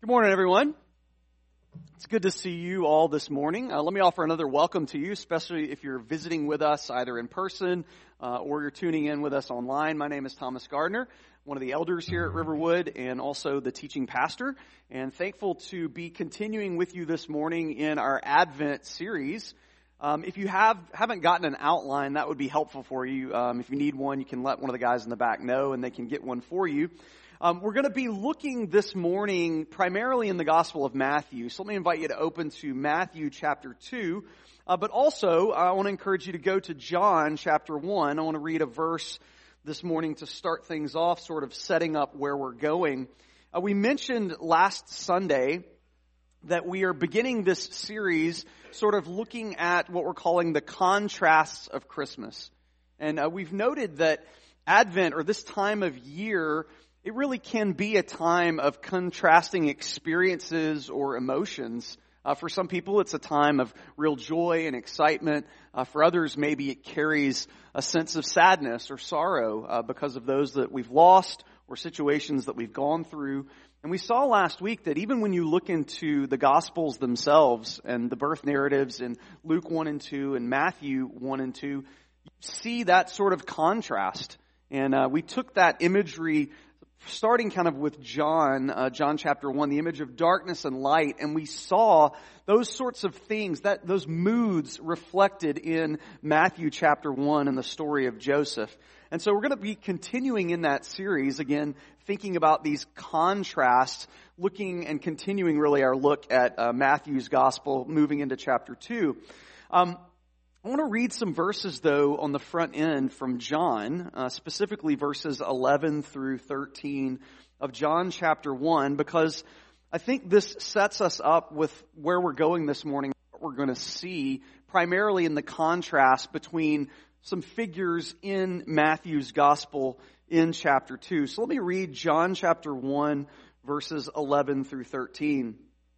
Good morning, everyone. It's good to see you all this morning. Let me offer another welcome to you, especially if you're visiting with us either in person or you're tuning in with us online. My name is Thomas Gardner, one of the elders here at Riverwood and also the teaching pastor, and thankful to be continuing with you this morning in our Advent series. If you haven't gotten an outline, that would be helpful for you. If you need one, you can let one of the guys in the back know and they can get one for you. We're going to be looking this morning primarily in the Gospel of Matthew. So let me invite you to open to Matthew chapter 2. But also, I want to encourage you to go to John chapter 1. I want to read a verse this morning to start things off, sort of setting up where we're going. We mentioned last Sunday that we are beginning this series sort of looking at what we're calling the contrasts of Christmas. And we've noted that Advent, or this time of year, it really can be a time of contrasting experiences or emotions. For some people, it's a time of real joy and excitement. For others, maybe it carries a sense of sadness or sorrow because of those that we've lost or situations that we've gone through. And we saw last week that even when you look into the Gospels themselves and the birth narratives in Luke 1 and 2 and Matthew 1 and 2, you see that sort of contrast. And we took that imagery starting kind of with John chapter 1, the image of darkness and light, and we saw those sorts of things, those moods reflected in Matthew chapter 1 and the story of Joseph. And so we're going to be continuing in that series, again, thinking about these contrasts, looking and continuing really our look at Matthew's gospel, moving into chapter 2. I want to read some verses, though, on the front end from John, specifically verses 11 through 13 of John chapter 1, because I think this sets us up with where we're going this morning, what we're going to see, primarily in the contrast between some figures in Matthew's gospel in chapter 2. So let me read John chapter 1, verses 11 through 13.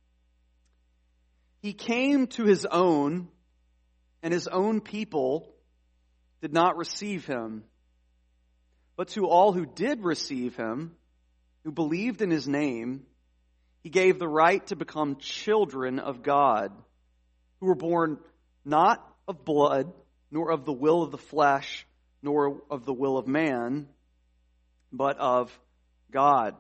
He came to his own, and his own people did not receive him. But to all who did receive him, who believed in his name, he gave the right to become children of God, who were born not of blood, nor of the will of the flesh, nor of the will of man, but of God.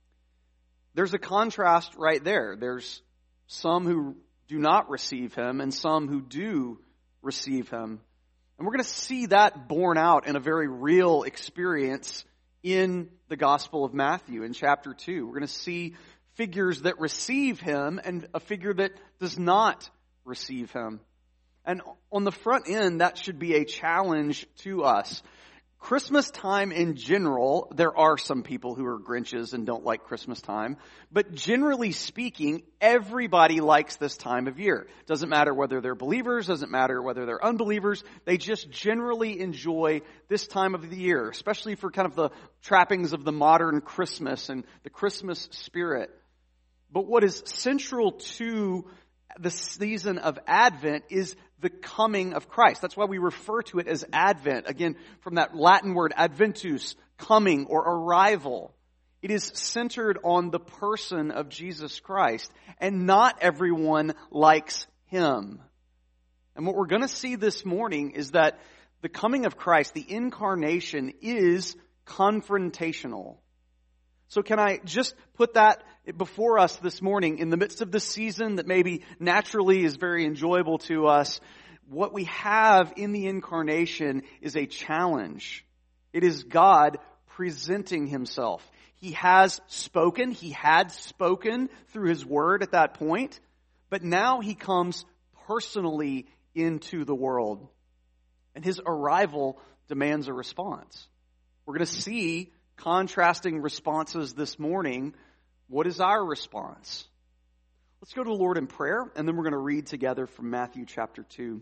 There's a contrast right there. There's some who do not receive him and some who do receive him. And we're going to see that borne out in a very real experience in the Gospel of Matthew in chapter 2. We're going to see figures that receive him and a figure that does not receive him. And on the front end, that should be a challenge to us. Christmas time in general, there are some people who are Grinches and don't like Christmas time. But generally speaking, everybody likes this time of year. Doesn't matter whether they're believers, doesn't matter whether they're unbelievers. They just generally enjoy this time of the year, especially for kind of the trappings of the modern Christmas and the Christmas spirit. But what is central to the season of Advent is the coming of Christ. That's why we refer to it as Advent. Again, from that Latin word adventus, coming or arrival. It is centered on the person of Jesus Christ. And not everyone likes him. And what we're going to see this morning is that the coming of Christ, the incarnation, is confrontational. So can I just put that before us this morning in the midst of this season that maybe naturally is very enjoyable to us? What we have in the incarnation is a challenge. It is God presenting himself. He has spoken. He had spoken through his word at that point. But now he comes personally into the world. And his arrival demands a response. We're going to see contrasting responses this morning. What is our response? Let's go to the Lord in prayer, and then we're going to read together from Matthew chapter 2.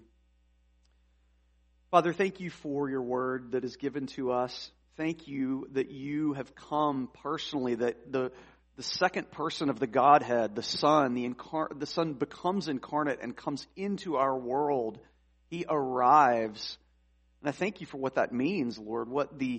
Father, thank you for your word that is given to us. Thank you that you have come personally, that the second person of the Godhead, the Son, the Son becomes incarnate and comes into our world. He arrives. And I thank you for what that means, Lord, what the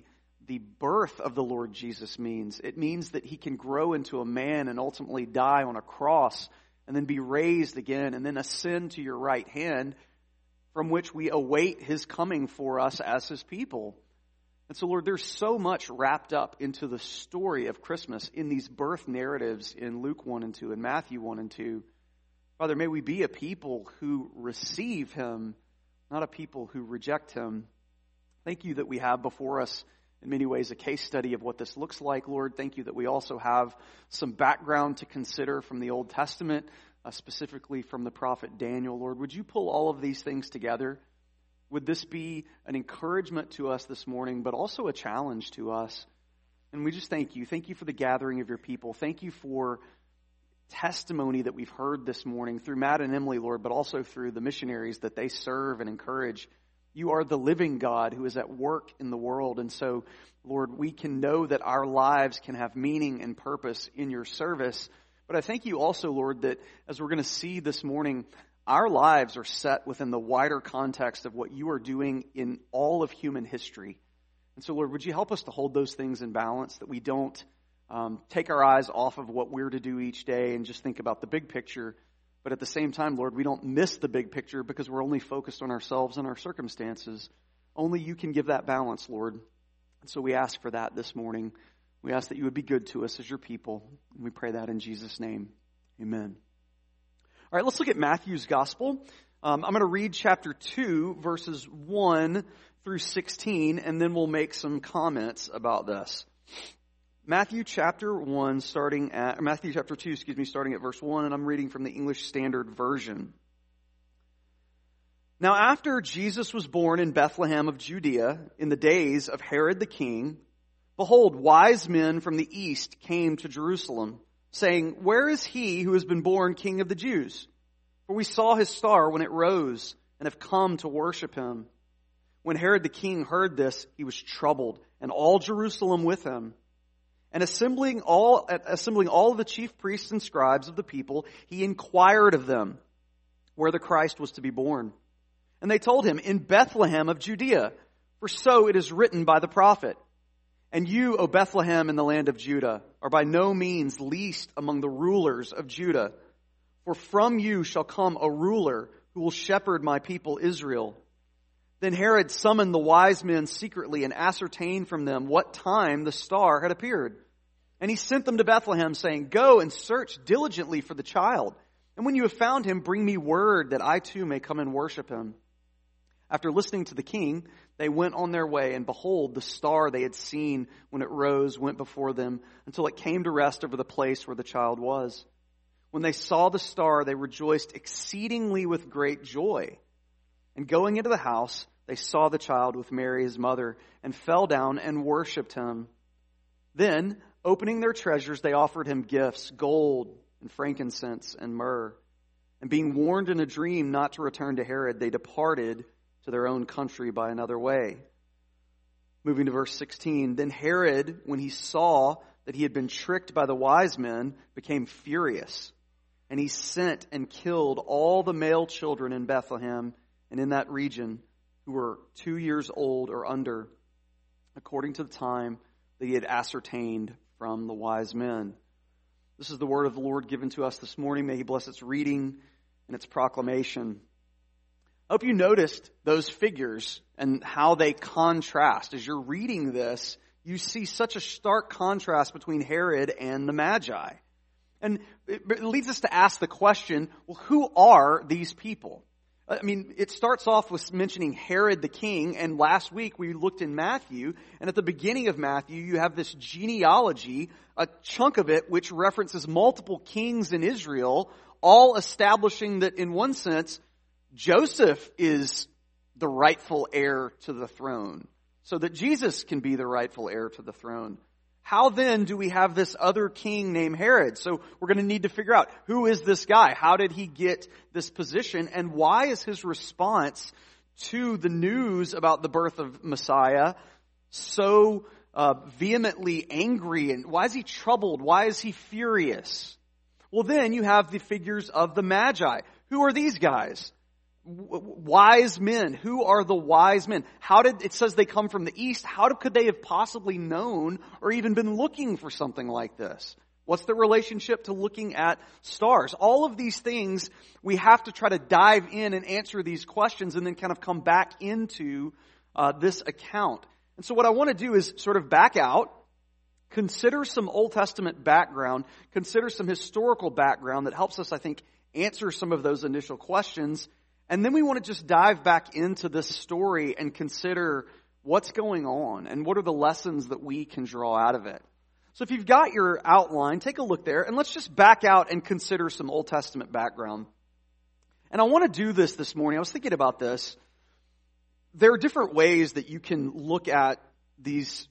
the birth of the Lord Jesus means. It means that he can grow into a man and ultimately die on a cross and then be raised again and then ascend to your right hand, from which we await his coming for us as his people. And so, Lord, there's so much wrapped up into the story of Christmas in these birth narratives in Luke 1 and 2 and Matthew 1 and 2. Father, may we be a people who receive him, not a people who reject him. Thank you that we have before us, in many ways, a case study of what this looks like, Lord. Thank you that we also have some background to consider from the Old Testament, specifically from the prophet Daniel. Lord, would you pull all of these things together? Would this be an encouragement to us this morning, but also a challenge to us? And we just thank you. Thank you for the gathering of your people. Thank you for testimony that we've heard this morning through Matt and Emily, Lord, but also through the missionaries that they serve and encourage. You are the living God who is at work in the world. And so, Lord, we can know that our lives can have meaning and purpose in your service. But I thank you also, Lord, that as we're going to see this morning, our lives are set within the wider context of what you are doing in all of human history. And so, Lord, would you help us to hold those things in balance, that we don't take our eyes off of what we're to do each day and just think about the big picture. But at the same time, Lord, we don't miss the big picture because we're only focused on ourselves and our circumstances. Only you can give that balance, Lord. And so we ask for that this morning. We ask that you would be good to us as your people. And we pray that in Jesus' name. Amen. All right, let's look at Matthew's gospel. I'm going to read chapter 2, verses 1 through 16, and then we'll make some comments about this. Matthew chapter 2, starting at verse 1, and I'm reading from the English Standard Version. Now after Jesus was born in Bethlehem of Judea, in the days of Herod the king, behold, wise men from the east came to Jerusalem, saying, "Where is he who has been born King of the Jews? For we saw his star when it rose, and have come to worship him." When Herod the king heard this, he was troubled, and all Jerusalem with him. And assembling all the chief priests and scribes of the people, he inquired of them where the Christ was to be born. And they told him, "In Bethlehem of Judea, for so it is written by the prophet. And you, O Bethlehem in the land of Judah, are by no means least among the rulers of Judah. For from you shall come a ruler who will shepherd my people Israel." Then Herod summoned the wise men secretly and ascertained from them what time the star had appeared. And he sent them to Bethlehem, saying, "Go and search diligently for the child. And when you have found him, bring me word that I too may come and worship him." After listening to the king, they went on their way, and behold, the star they had seen when it rose went before them until it came to rest over the place where the child was. When they saw the star, they rejoiced exceedingly with great joy. And going into the house, they saw the child with Mary his mother, and fell down and worshipped him. Then, opening their treasures, they offered him gifts, gold and frankincense and myrrh. And being warned in a dream not to return to Herod, they departed to their own country by another way. Moving to verse 16, then Herod, when he saw that he had been tricked by the wise men, became furious. And he sent and killed all the male children in Bethlehem and in that region who were 2 years old or under, according to the time that he had ascertained from the wise men. This is the word of the Lord given to us this morning. May he bless its reading and its proclamation. I hope you noticed those figures and how they contrast. As you're reading this, you see such a stark contrast between Herod and the Magi. And it leads us to ask the question, well, who are these people? I mean, it starts off with mentioning Herod the king, and last week we looked in Matthew, and at the beginning of Matthew you have this genealogy, a chunk of it which references multiple kings in Israel, all establishing that in one sense, Joseph is the rightful heir to the throne, so that Jesus can be the rightful heir to the throne. How then do we have this other king named Herod? So we're going to need to figure out, who is this guy? How did he get this position? And why is his response to the news about the birth of Messiah so vehemently angry? And why is he troubled? Why is he furious? Well, then you have the figures of the Magi. Who are these guys? wise men. Who are the wise men? It says they come from the east. How could they have possibly known or even been looking for something like this? What's the relationship to looking at stars? All of these things, we have to try to dive in and answer these questions and then kind of come back into this account. And so what I want to do is sort of back out, consider some Old Testament background, consider some historical background that helps us, I think, answer some of those initial questions. And then we want to just dive back into this story and consider what's going on and what are the lessons that we can draw out of it. So if you've got your outline, take a look there and let's just back out and consider some Old Testament background. And I want to do this morning. I was thinking about this. There are different ways that you can look at these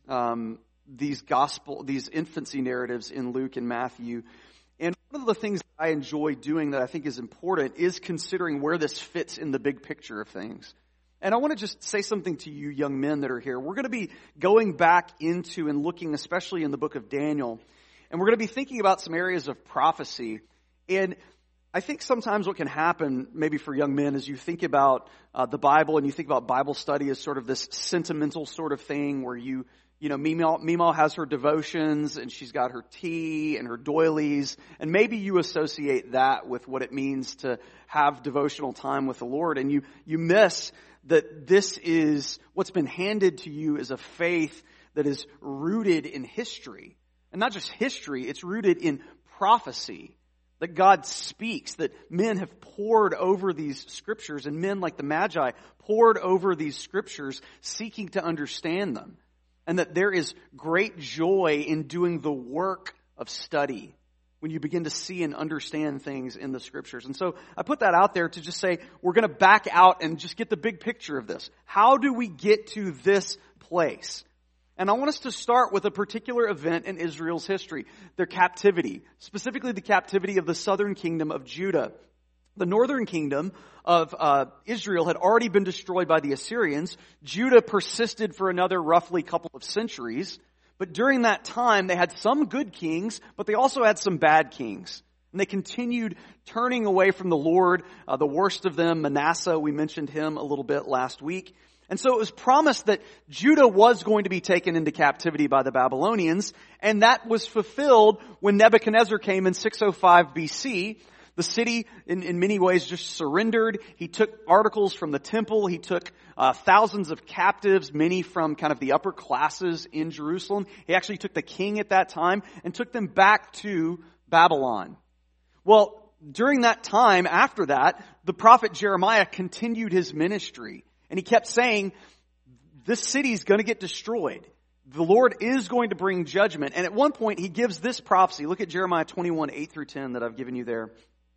infancy narratives in Luke and Matthew. And one of the things I enjoy doing that I think is important is considering where this fits in the big picture of things. And I want to just say something to you young men that are here. We're going to be going back into and looking, especially in the book of Daniel, and we're going to be thinking about some areas of prophecy. And I think sometimes what can happen, maybe for young men, is you think about the Bible and you think about Bible study as sort of this sentimental sort of thing where you know, Meemaw has her devotions and she's got her tea and her doilies, and maybe you associate that with what it means to have devotional time with the Lord, and you miss that this is what's been handed to you as a faith that is rooted in history. And not just history, it's rooted in prophecy. That God speaks, that men have pored over these scriptures, and men like the Magi pored over these scriptures seeking to understand them. And that there is great joy in doing the work of study when you begin to see and understand things in the scriptures. And so I put that out there to just say we're going to back out and just get the big picture of this. How do we get to this place? And I want us to start with a particular event in Israel's history, their captivity, specifically the captivity of the southern kingdom of Judah. The northern kingdom of Israel had already been destroyed by the Assyrians. Judah persisted for another roughly couple of centuries. But during that time, they had some good kings, but they also had some bad kings. And they continued turning away from the Lord. The worst of them, Manasseh, we mentioned him a little bit last week. And so it was promised that Judah was going to be taken into captivity by the Babylonians. And that was fulfilled when Nebuchadnezzar came in 605 BC. The city, in many ways, just surrendered. He took articles from the temple. He took thousands of captives, many from kind of the upper classes in Jerusalem. He actually took the king at that time and took them back to Babylon. Well, during that time, after that, the prophet Jeremiah continued his ministry. And he kept saying, this city is going to get destroyed. The Lord is going to bring judgment. And at one point, he gives this prophecy. Look at Jeremiah 21, 8 through 10 that I've given you there.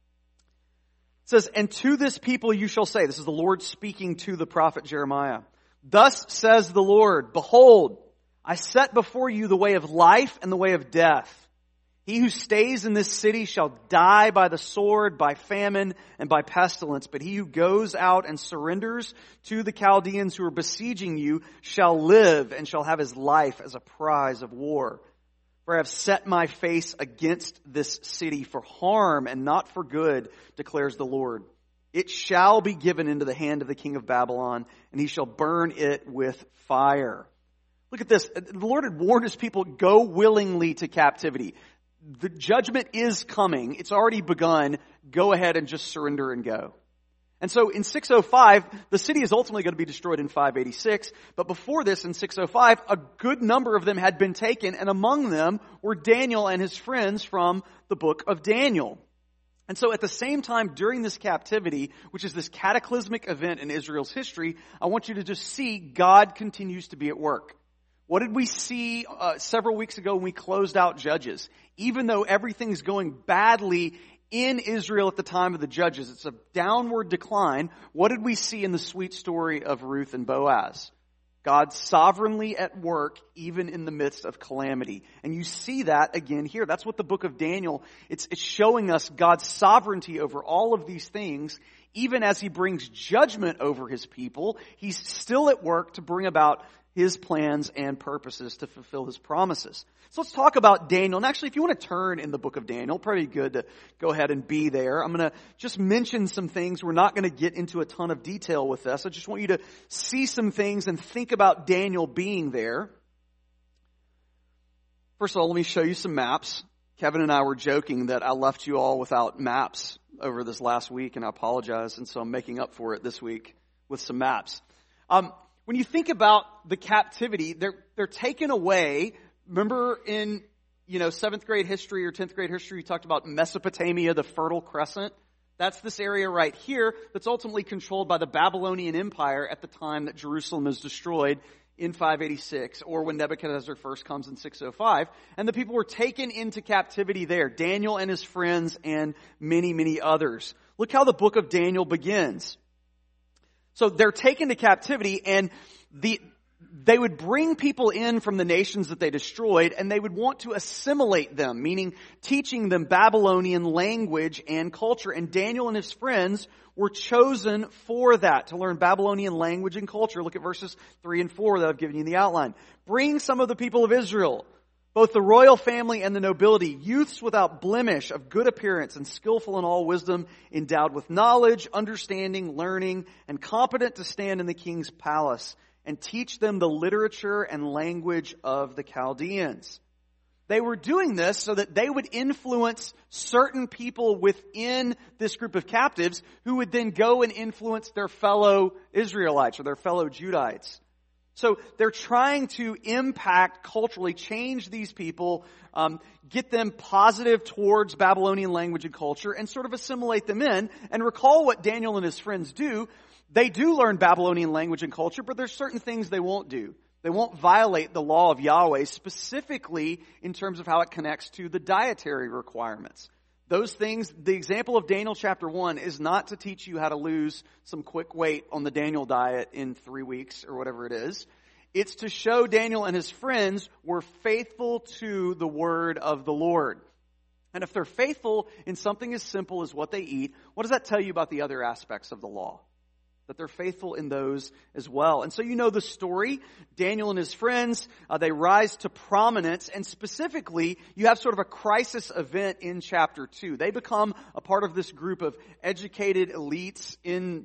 It says, and to this people you shall say, this is the Lord speaking to the prophet Jeremiah. Thus says the Lord, behold, I set before you the way of life and the way of death. He who stays in this city shall die by the sword, by famine, and by pestilence. But he who goes out and surrenders to the Chaldeans who are besieging you shall live and shall have his life as a prize of war. For I have set my face against this city for harm and not for good, declares the Lord. It shall be given into the hand of the king of Babylon, and he shall burn it with fire. Look at this. The Lord had warned his people, go willingly to captivity. The judgment is coming. It's already begun. Go ahead and just surrender and go. And so in 605, the city is ultimately going to be destroyed in 586. But before this, in 605, a good number of them had been taken. And among them were Daniel and his friends from the book of Daniel. And so at the same time during this captivity, which is this cataclysmic event in Israel's history, I want you to just see God continues to be at work. What did we see several weeks ago when we closed out Judges? Even though everything's going badly in Israel at the time of the Judges, it's a downward decline. What did we see in the sweet story of Ruth and Boaz? God sovereignly at work even in the midst of calamity. And you see that again here. That's what the book of Daniel, it's showing us God's sovereignty over all of these things. Even as he brings judgment over his people, he's still at work to bring about His plans and purposes to fulfill His promises. So let's talk about Daniel. And actually, if you want to turn in the book of Daniel, probably good to go ahead and be there. I'm going to just mention some things. We're not going to get into a ton of detail with this. I just want you to see some things and think about Daniel being there. First of all, let me show you some maps. Kevin and I were joking that I left you all without maps over this last week, and I apologize. And so I'm making up for it this week with some maps. When you think about the captivity, they're taken away. Remember in, 7th grade history or 10th grade history, you talked about Mesopotamia, the Fertile Crescent. That's this area right here that's ultimately controlled by the Babylonian Empire at the time that Jerusalem is destroyed in 586, or when Nebuchadnezzar first comes in 605. And the people were taken into captivity there, Daniel and his friends and many, many others. Look how the book of Daniel begins. So they're taken to captivity, and they would bring people in from the nations that they destroyed, and they would want to assimilate them, meaning teaching them Babylonian language and culture. And Daniel and his friends were chosen for that, to learn Babylonian language and culture. Look at verses 3 and 4 that I've given you in the outline. Bring some of the people of Israel, both the royal family and the nobility, youths without blemish, of good appearance and skillful in all wisdom, endowed with knowledge, understanding, learning, and competent to stand in the king's palace, and teach them the literature and language of the Chaldeans. They were doing this so that they would influence certain people within this group of captives who would then go and influence their fellow Israelites or their fellow Judites. So they're trying to impact culturally, change these people, get them positive towards Babylonian language and culture, and sort of assimilate them in. And recall what Daniel and his friends do. They do learn Babylonian language and culture, but there's certain things they won't do. They won't violate the law of Yahweh, specifically in terms of how it connects to the dietary requirements. Those things, the example of Daniel chapter 1 is not to teach you how to lose some quick weight on the Daniel diet in 3 weeks or whatever it is. It's to show Daniel and his friends were faithful to the word of the Lord. And if they're faithful in something as simple as what they eat, what does that tell you about the other aspects of the law? That they're faithful in those as well. And so you know the story. Daniel and his friends, they rise to prominence. And specifically, you have sort of a crisis event in chapter 2. They become a part of this group of educated elites in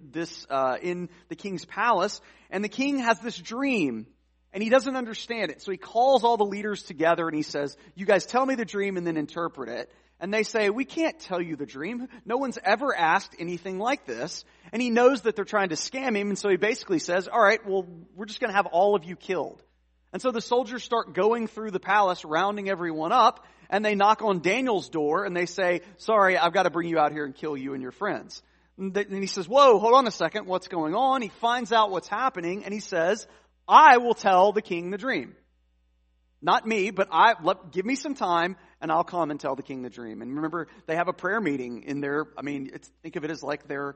the king's palace. And the king has this dream, and he doesn't understand it. So he calls all the leaders together and he says, you guys tell me the dream and then interpret it. And they say, we can't tell you the dream. No one's ever asked anything like this. And he knows that they're trying to scam him. And so he basically says, all right, well, we're just going to have all of you killed. And so the soldiers start going through the palace, rounding everyone up. And they knock on Daniel's door and they say, sorry, I've got to bring you out here and kill you and your friends. And he says, whoa, hold on a second. What's going on? He finds out what's happening. And he says, I will tell the king the dream. Not me, but give me some time and I'll come and tell the king the dream. And remember, they have a prayer meeting in their, think of it as like their,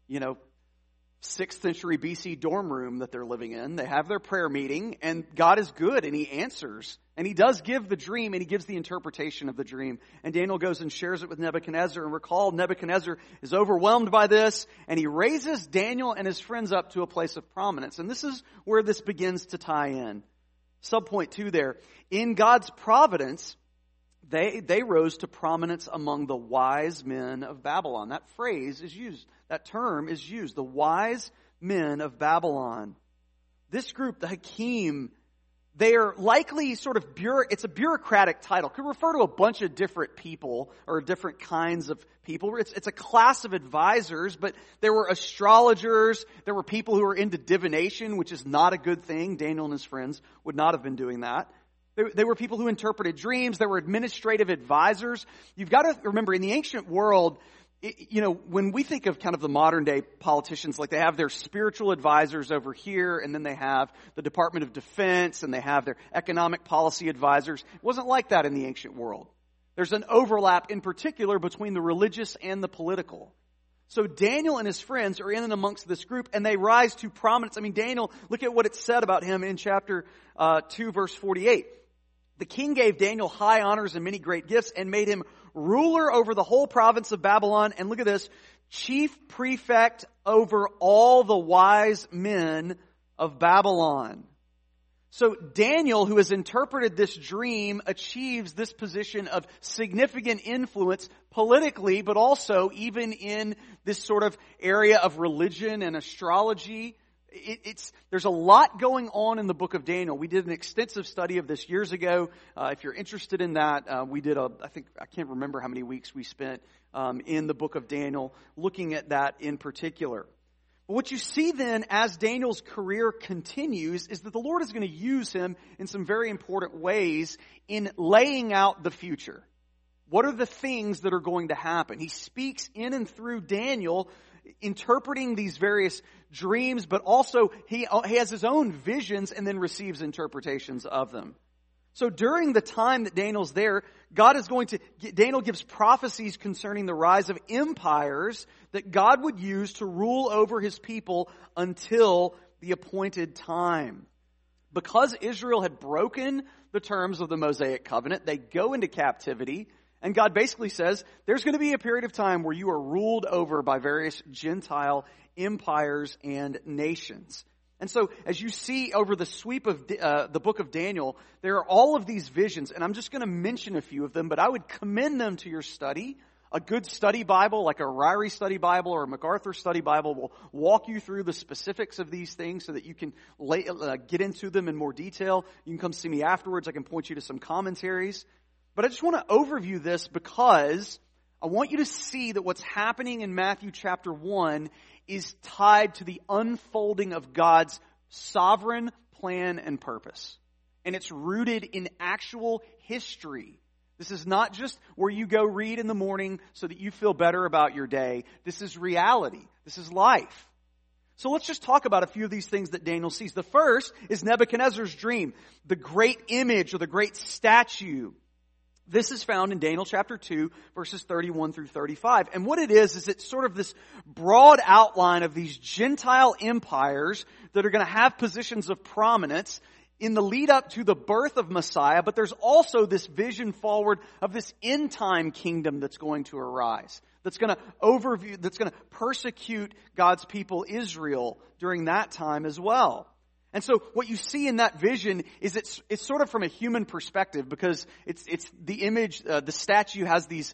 6th century BC dorm room that they're living in. They have their prayer meeting and God is good and he answers. And he does give the dream and he gives the interpretation of the dream. And Daniel goes and shares it with Nebuchadnezzar. And recall, Nebuchadnezzar is overwhelmed by this and he raises Daniel and his friends up to a place of prominence. And this is where this begins to tie in. Subpoint 2 there. In God's providence, they rose to prominence among the wise men of Babylon. That phrase is used. That term is used. The wise men of Babylon. This group, the Hakim, they are likely sort of it's a bureaucratic title. It could refer to a bunch of different people or different kinds of people. It's a class of advisors, but there were astrologers. There were people who were into divination, which is not a good thing. Daniel and his friends would not have been doing that. There were people who interpreted dreams. There were administrative advisors. You've got to remember, in the ancient world, when we think of kind of the modern day politicians, like they have their spiritual advisors over here, and then they have the Department of Defense, and they have their economic policy advisors. It wasn't like that in the ancient world. There's an overlap in particular between the religious and the political. So Daniel and his friends are in and amongst this group, and they rise to prominence. Daniel, look at what it said about him in chapter 2, verse 48. The king gave Daniel high honors and many great gifts and made him ruler over the whole province of Babylon. And look at this, chief prefect over all the wise men of Babylon. So Daniel, who has interpreted this dream, achieves this position of significant influence politically, but also even in this sort of area of religion and astrology. There's a lot going on in the book of Daniel. We did an extensive study of this years ago. If you're interested in that, we did I can't remember how many weeks we spent in the book of Daniel looking at that in particular. But what you see then as Daniel's career continues is that the Lord is going to use him in some very important ways in laying out the future. What are the things that are going to happen? He speaks in and through Daniel, interpreting these various dreams, but also he has his own visions and then receives interpretations of them. So during the time that Daniel's there, Daniel gives prophecies concerning the rise of empires that God would use to rule over his people until the appointed time. Because Israel had broken the terms of the Mosaic covenant, they go into captivity, and God basically says, there's going to be a period of time where you are ruled over by various Gentile empires and nations. And so, as you see over the sweep of the book of Daniel, there are all of these visions, and I'm just going to mention a few of them, but I would commend them to your study. A good study Bible, like a Ryrie study Bible or a MacArthur study Bible, will walk you through the specifics of these things so that you can get into them in more detail. You can come see me afterwards. I can point you to some commentaries. But I just want to overview this because I want you to see that what's happening in Matthew chapter 1 is tied to the unfolding of God's sovereign plan and purpose. And it's rooted in actual history. This is not just where you go read in the morning so that you feel better about your day. This is reality. This is life. So let's just talk about a few of these things that Daniel sees. The first is Nebuchadnezzar's dream, the great image or the great statue. This is found in Daniel chapter 2, verses 31 through 35. And what it is it's sort of this broad outline of these Gentile empires that are going to have positions of prominence in the lead up to the birth of Messiah. But there's also this vision forward of this end time kingdom that's going to arise, that's going to persecute God's people Israel during that time as well. And so what you see in that vision is it's sort of from a human perspective because it's the image, the statue has these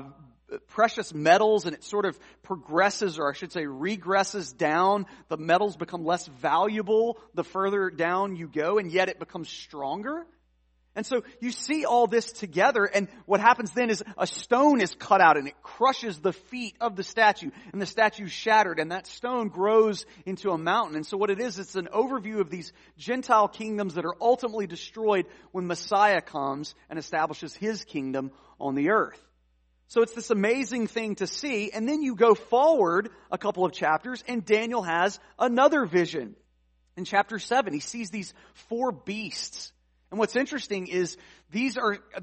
precious metals and it sort of progresses, or I should say regresses down. The metals become less valuable the further down you go, and yet it becomes stronger. And so you see all this together, and what happens then is a stone is cut out and it crushes the feet of the statue, and the statue is shattered, and that stone grows into a mountain. And so what it is, it's an overview of these Gentile kingdoms that are ultimately destroyed when Messiah comes and establishes his kingdom on the earth. So it's this amazing thing to see, and then you go forward a couple of chapters, and Daniel has another vision. In chapter 7, he sees these 4 beasts. And what's interesting is these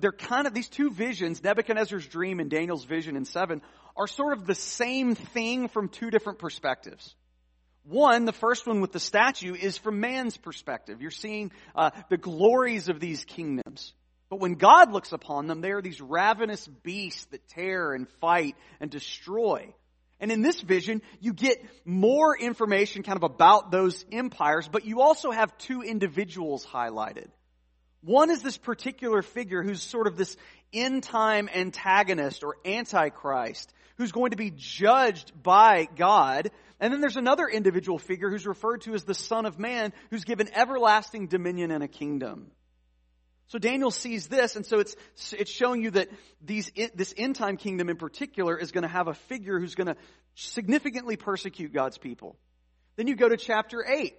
two visions, Nebuchadnezzar's dream and Daniel's vision in 7, are sort of the same thing from 2 different perspectives. One, the first one with the statue, is from man's perspective. You're seeing the glories of these kingdoms. But when God looks upon them, they are these ravenous beasts that tear and fight and destroy. And in this vision, you get more information kind of about those empires, but you also have 2 individuals highlighted. One is this particular figure who's sort of this end-time antagonist or antichrist who's going to be judged by God. And then there's another individual figure who's referred to as the Son of Man who's given everlasting dominion and a kingdom. So Daniel sees this, and so it's showing you that this end-time kingdom in particular is going to have a figure who's going to significantly persecute God's people. Then you go to chapter 8.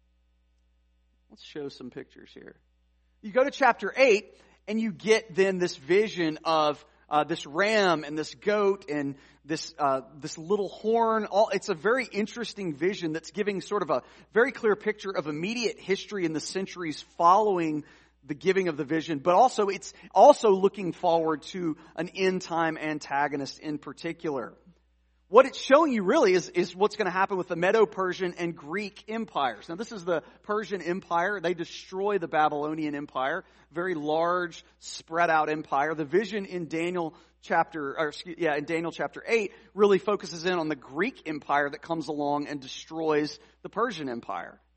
Let's show some pictures here. You go to chapter 8, and you get then this vision of this ram and this goat and this little horn. It's a very interesting vision that's giving sort of a very clear picture of immediate history in the centuries following the giving of the vision, but also it's also looking forward to an end-time antagonist in particular. What it's showing you really is what's going to happen with the Medo-Persian and Greek empires. Now, this is the Persian Empire. They destroy the Babylonian Empire, very large, spread out empire. The vision in Daniel chapter 8 really focuses in on the Greek Empire that comes along and destroys the Persian Empire.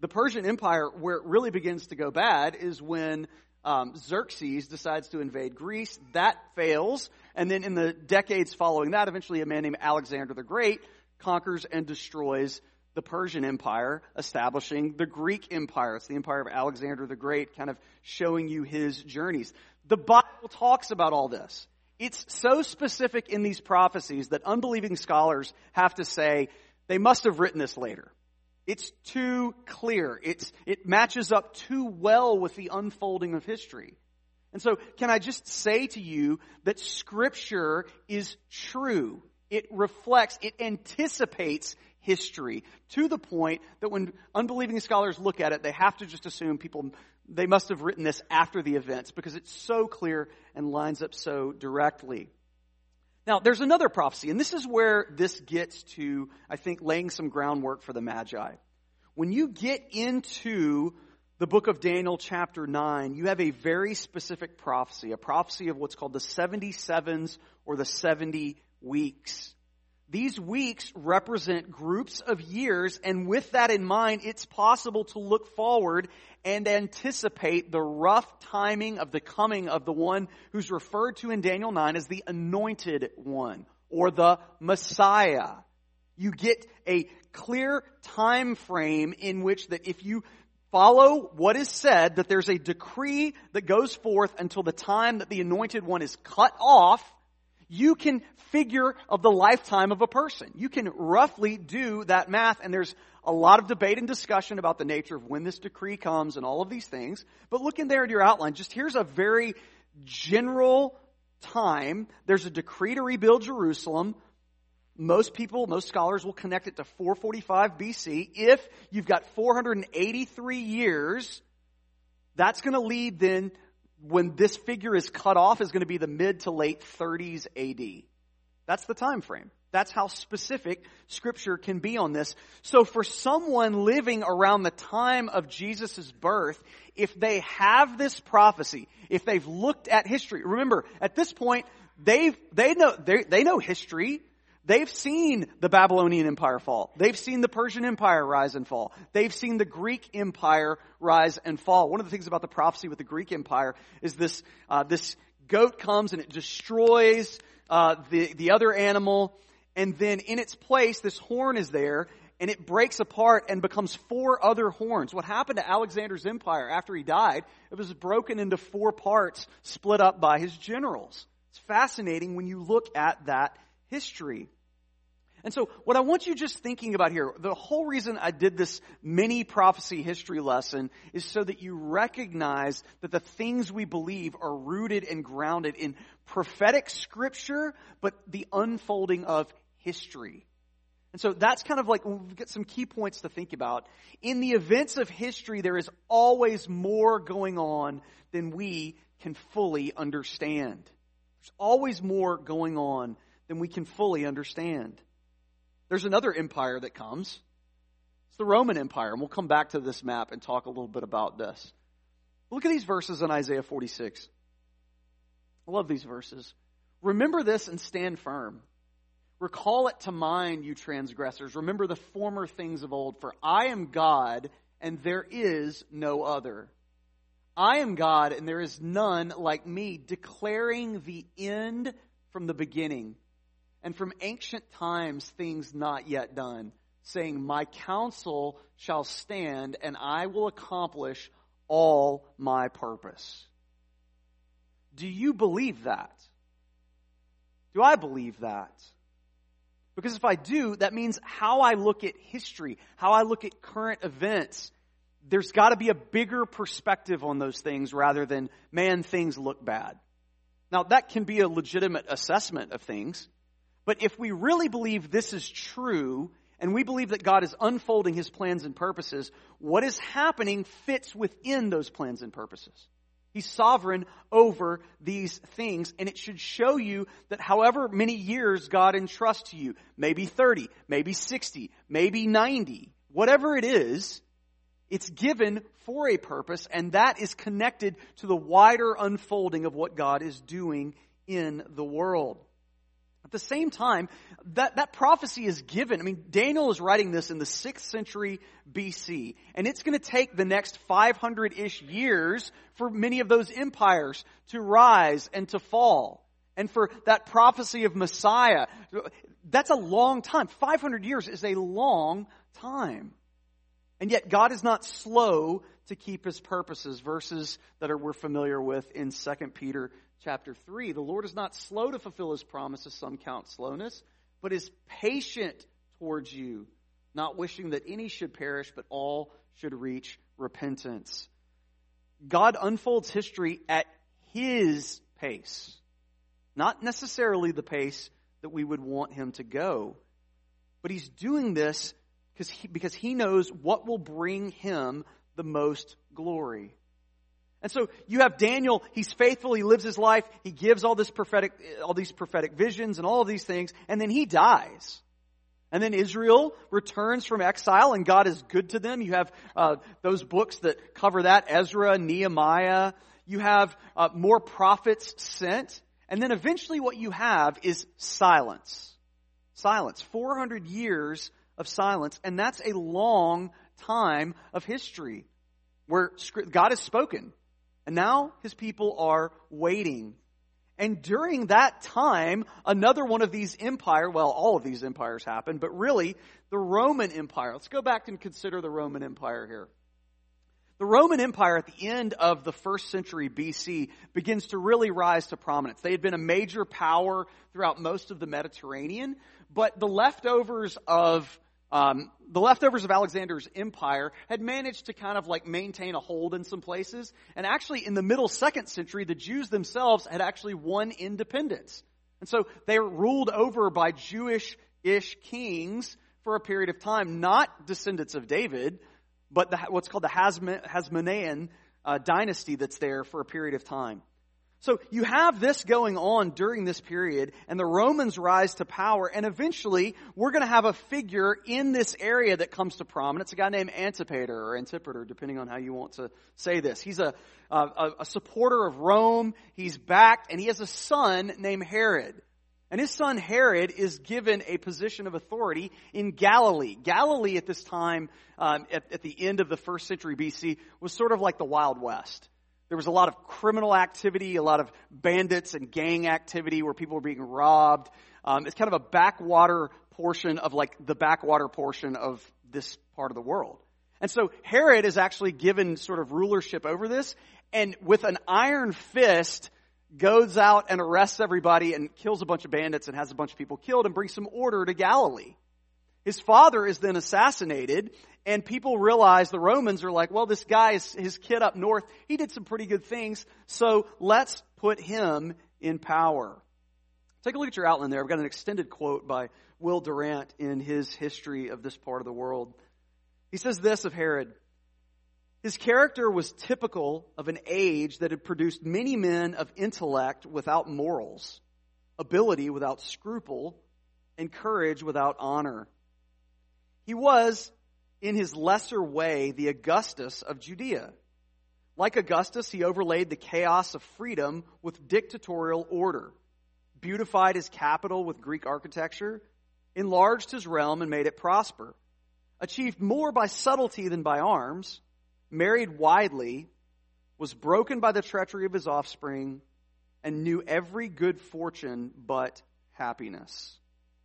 The Persian Empire, where it really begins to go bad, is when Xerxes decides to invade Greece. That fails. And then in the decades following that, eventually a man named Alexander the Great conquers and destroys the Persian Empire, establishing the Greek Empire. It's the empire of Alexander the Great, kind of showing you his journeys. The Bible talks about all this. It's so specific in these prophecies that unbelieving scholars have to say they must have written this later. It's too clear. It matches up too well with the unfolding of history. And so, can I just say to you that Scripture is true? It reflects, it anticipates history to the point that when unbelieving scholars look at it, they have to just assume they must have written this after the events because it's so clear and lines up so directly. Now, there's another prophecy, and this is where this gets to, I think, laying some groundwork for the Magi. When you get into the book of Daniel chapter 9, you have a very specific prophecy, a prophecy of what's called the 77s or the 70 weeks. These weeks represent groups of years, and with that in mind, it's possible to look forward and anticipate the rough timing of the coming of the one who's referred to in Daniel 9 as the Anointed One, or the Messiah. You get a clear time frame in which that if you follow what is said, that there's a decree that goes forth until the time that the Anointed One is cut off, you can figure of the lifetime of a person. You can roughly do that math, and there's a lot of debate and discussion about the nature of when this decree comes and all of these things. But look in there at your outline. Just here's a very general time. There's a decree to rebuild Jerusalem. Most scholars will connect it to 445 BC. If you've got 483 years, that's going to lead then, when this figure is cut off, is going to be the mid to late 30s AD. That's the time frame. That's how specific Scripture can be on this. So for someone living around the time of Jesus' birth, if they have this prophecy, if they've looked at history, remember, at this point, they know history. They've seen the Babylonian Empire fall. They've seen the Persian Empire rise and fall. They've seen the Greek Empire rise and fall. One of the things about the prophecy with the Greek Empire is this goat comes and it destroys the other animal, and then in its place, this horn is there, and it breaks apart and becomes 4 other horns. What happened to Alexander's empire after he died, it was broken into 4 parts, split up by his generals. It's fascinating when you look at that history. And so what I want you just thinking about here, the whole reason I did this mini prophecy history lesson is so that you recognize that the things we believe are rooted and grounded in prophetic Scripture, but the unfolding of history. And so that's kind of like, we've got some key points to think about. In the events of history, there is always more going on than we can fully understand. There's always more going on than we can fully understand. There's another empire that comes. It's the Roman Empire, and we'll come back to this map and talk a little bit about this. Look at these verses in Isaiah 46. I love these verses. Remember this and stand firm. Recall it to mind, you transgressors. Remember the former things of old, for I am God, and there is no other. I am God, and there is none like me, declaring the end from the beginning, and from ancient times things not yet done, saying, my counsel shall stand, and I will accomplish all my purpose. Do you believe that? Do I believe that? Because if I do, that means how I look at history, how I look at current events, there's got to be a bigger perspective on those things rather than, man, things look bad. Now, that can be a legitimate assessment of things, but if we really believe this is true, and we believe that God is unfolding His plans and purposes, what is happening fits within those plans and purposes. He's sovereign over these things, and it should show you that however many years God entrusts to you, maybe 30, maybe 60, maybe 90, whatever it is, it's given for a purpose, and that is connected to the wider unfolding of what God is doing in the world. At the same time, that prophecy is given. I mean, Daniel is writing this in the 6th century BC, and it's going to take the next 500-ish years for many of those empires to rise and to fall. And for that prophecy of Messiah, that's a long time. 500 years is a long time. And yet God is not slow to keep his purposes. Verses that we're familiar with in 2 Peter chapter 3. The Lord is not slow to fulfill his promises, some count slowness, but is patient towards you, not wishing that any should perish, but all should reach repentance. God unfolds history at his pace, not necessarily the pace that we would want him to go. But he's doing this because he knows what will bring him the most glory. And so you have Daniel, he's faithful, he lives his life, he gives all these prophetic visions and all of these things, and then he dies. And then Israel returns from exile, and God is good to them. You have those books that cover that, Ezra, Nehemiah. You have more prophets sent. And then eventually what you have is silence. Silence. 400 years of silence. And that's a long time of history where God has spoken. And now his people are waiting. And during that time, another one of these empires, well, all of these empires happened, but really the Roman Empire. Let's go back and consider the Roman Empire here. The Roman Empire at the end of the 1st century BC begins to really rise to prominence. They had been a major power throughout most of the Mediterranean, but the leftovers of Alexander's empire had managed to kind of like maintain a hold in some places. And actually in the middle 2nd century, the Jews themselves had actually won independence. And so they were ruled over by Jewish-ish kings for a period of time, not descendants of David, but what's called the Hasmonean dynasty that's there for a period of time. So you have this going on during this period, and the Romans rise to power, and eventually we're going to have a figure in this area that comes to prominence, a guy named Antipater, depending on how you want to say this. He's a supporter of Rome, he's backed, and he has a son named Herod. And his son Herod is given a position of authority in Galilee. Galilee at this time, at the end of the 1st century BC, was sort of like the Wild West. There was a lot of criminal activity, a lot of bandits and gang activity where people were being robbed. It's kind of a backwater portion of like the backwater portion of this part of the world. And so Herod is actually given sort of rulership over this, and with an iron fist goes out and arrests everybody and kills a bunch of bandits and has a bunch of people killed and brings some order to Galilee. His father is then assassinated, and people realize, the Romans are like, well, this guy is his kid up north. He did some pretty good things, so let's put him in power. Take a look at your outline there. I've got an extended quote by Will Durant in his history of this part of the world. He says this of Herod: his character was typical of an age that had produced many men of intellect without morals, ability without scruple, and courage without honor. He was, in his lesser way, the Augustus of Judea. Like Augustus, he overlaid the chaos of freedom with dictatorial order, beautified his capital with Greek architecture, enlarged his realm and made it prosper, achieved more by subtlety than by arms, married widely, was broken by the treachery of his offspring, and knew every good fortune but happiness.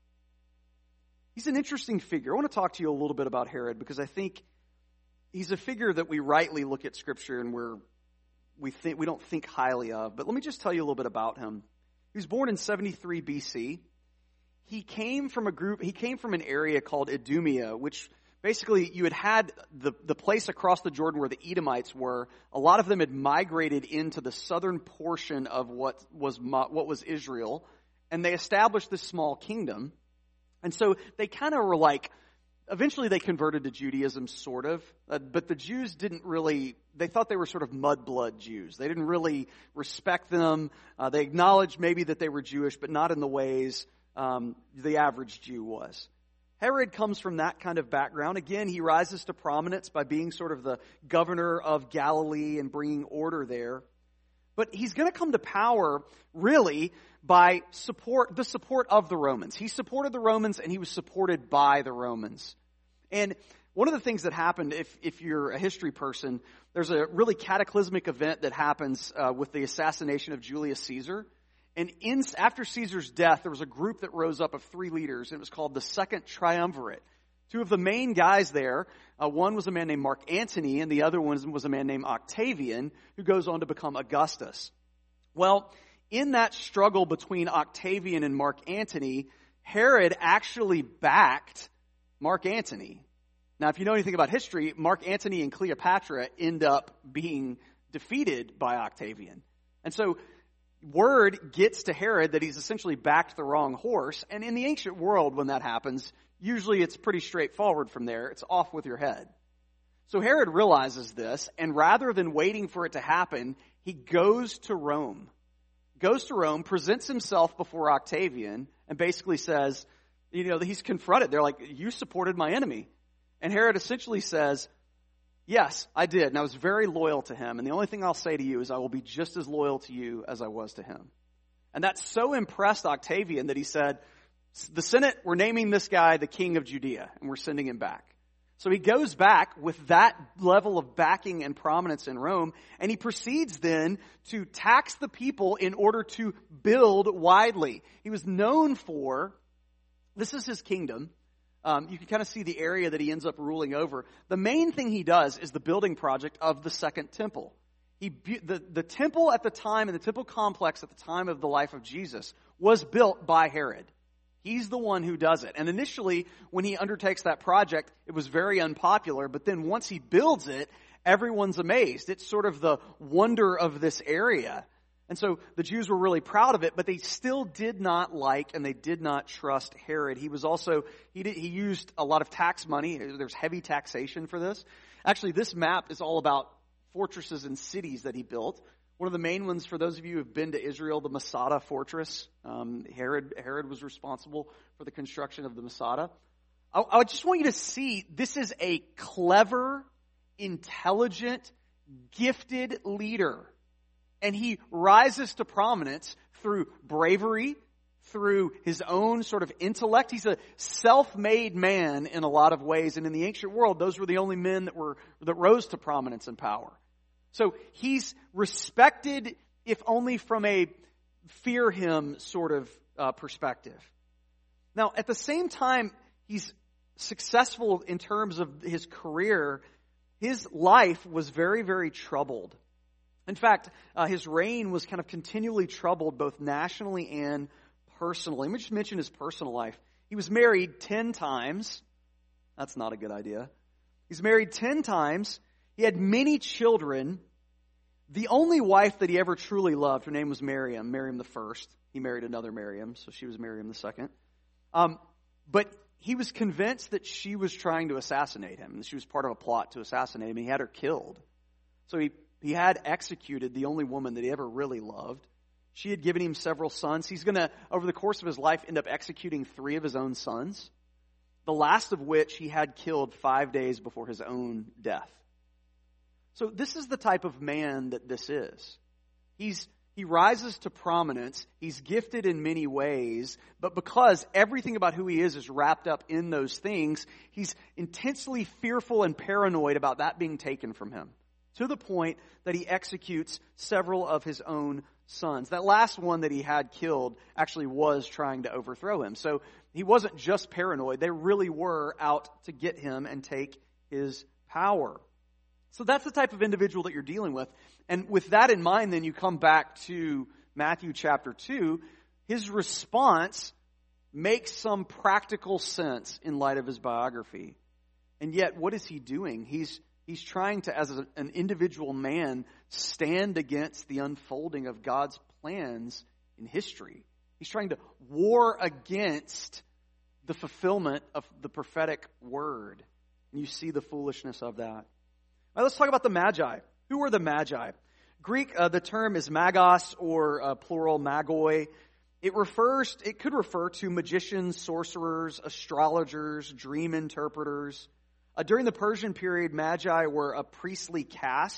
He's an interesting figure. I want to talk to you a little bit about Herod because I think he's a figure that we rightly look at Scripture and we don't think highly of. But let me just tell you a little bit about him. He was born in 73 BC. He came from an area called Idumea, which basically you had the place across the Jordan where the Edomites were. A lot of them had migrated into the southern portion of what was Israel, and they established this small kingdom. And so they kind of were like, eventually they converted to Judaism, sort of. But the Jews they thought they were sort of mudblood Jews. They didn't really respect them. They acknowledged maybe that they were Jewish, but not in the ways the average Jew was. Herod comes from that kind of background. Again, he rises to prominence by being sort of the governor of Galilee and bringing order there. But he's going to come to power really by the support of the Romans. He supported the Romans and he was supported by the Romans. And one of the things that happened, if you're a history person, there's a really cataclysmic event that happens with the assassination of Julius Caesar. And after Caesar's death, there was a group that rose up of 3 leaders, and it was called the Second Triumvirate. 2 of the main guys there, one was a man named Mark Antony, and the other one was a man named Octavian, who goes on to become Augustus. Well, in that struggle between Octavian and Mark Antony, Herod actually backed Mark Antony. Now, if you know anything about history, Mark Antony and Cleopatra end up being defeated by Octavian. And so word gets to Herod that he's essentially backed the wrong horse. And in the ancient world, when that happens, usually it's pretty straightforward from there. It's off with your head. So Herod realizes this, and rather than waiting for it to happen, he goes to Rome, presents himself before Octavian, and basically says, he's confronted. They're like, you supported my enemy. And Herod essentially says, yes, I did, and I was very loyal to him. And the only thing I'll say to you is I will be just as loyal to you as I was to him. And that so impressed Octavian that he said, the Senate, we're naming this guy the king of Judea, and we're sending him back. So he goes back with that level of backing and prominence in Rome, and he proceeds then to tax the people in order to build widely. He was known for, this is his kingdom. You can kind of see the area that he ends up ruling over. The main thing he does is the building project of the second temple. The temple at the time, and the temple complex at the time of the life of Jesus, was built by Herod. He's the one who does it. And initially, when he undertakes that project, it was very unpopular. But then once he builds it, everyone's amazed. It's sort of the wonder of this area. And so the Jews were really proud of it, but they still did not like and they did not trust Herod. He was also, he used a lot of tax money. There's heavy taxation for this. Actually, this map is all about fortresses and cities that he built. One of the main ones, for those of you who have been to Israel, the Masada fortress. Herod was responsible for the construction of the Masada. I just want you to see, this is a clever, intelligent, gifted leader. And he rises to prominence through bravery, through his own sort of intellect. He's a self-made man in a lot of ways. And in the ancient world, those were the only men that rose to prominence and power. So he's respected, if only from a fear him sort of perspective. Now, at the same time, he's successful in terms of his career. His life was very, very troubled. In fact, his reign was kind of continually troubled both nationally and personally. Let me just mention his personal life. He was married 10 times. That's not a good idea. He's married 10 times. He had many children. The only wife that he ever truly loved, her name was Miriam the first. He married another Miriam, so she was Miriam the second. But he was convinced that she was trying to assassinate him, and she was part of a plot to assassinate him, and he had her killed. So he had executed the only woman that he ever really loved. She had given him several sons. He's going to, over the course of his life, end up executing 3 of his own sons, the last of which he had killed 5 days before his own death. So this is the type of man that this is. He rises to prominence. He's gifted in many ways, but because everything about who he is wrapped up in those things, he's intensely fearful and paranoid about that being taken from him, to the point that he executes several of his own sons. That last one that he had killed actually was trying to overthrow him. So he wasn't just paranoid. They really were out to get him and take his power. So that's the type of individual that you're dealing with. And with that in mind, then you come back to Matthew chapter 2. His response makes some practical sense in light of his biography. And yet, what is he doing? He's trying to, as an individual man, stand against the unfolding of God's plans in history. He's trying to war against the fulfillment of the prophetic word. And you see the foolishness of that. All right, let's talk about the Magi. Who were the Magi? Greek, the term is magos, or plural magoi. It could refer to magicians, sorcerers, astrologers, dream interpreters. During the Persian period, Magi were a priestly caste.